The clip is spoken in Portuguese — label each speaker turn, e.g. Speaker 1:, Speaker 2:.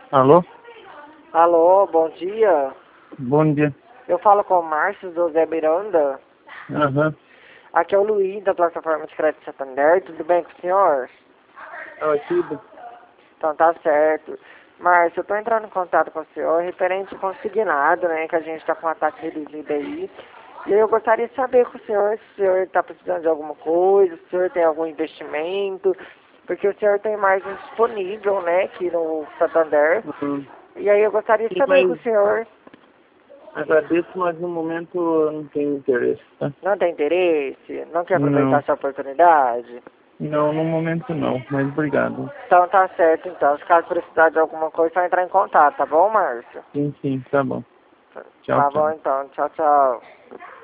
Speaker 1: Alô?
Speaker 2: Alô, bom dia.
Speaker 1: Bom dia.
Speaker 2: Eu falo com o Márcio José Miranda.
Speaker 1: Aham.
Speaker 2: Aqui é o Luiz, da plataforma de crédito Santander. Tudo bem com o senhor?
Speaker 1: Oi, tudo?
Speaker 2: Então tá certo. Márcio, eu tô entrando em contato com o senhor referente ao consignado, né? Que a gente tá com um ataque reduzido aí. E eu gostaria de saber com o senhor se o senhor tá precisando de alguma coisa, se o senhor tem algum investimento, porque o senhor tem margem disponível, né, aqui no Santander.
Speaker 1: Uhum.
Speaker 2: E aí eu gostaria de
Speaker 1: Sim,
Speaker 2: saber com
Speaker 1: mas
Speaker 2: o senhor.
Speaker 1: agradeço, mas no momento eu não tenho interesse, tá?
Speaker 2: Não tem interesse? Não quer aproveitar
Speaker 1: Não.
Speaker 2: essa oportunidade?
Speaker 1: Não, no momento não, mas obrigado.
Speaker 2: Então tá certo, então. Se caso precisar de alguma coisa, só entrar em contato, tá bom, Márcio?
Speaker 1: Sim, sim, tá bom. Tchau,
Speaker 2: Tá
Speaker 1: tchau.
Speaker 2: bom, então. Tchau, tchau.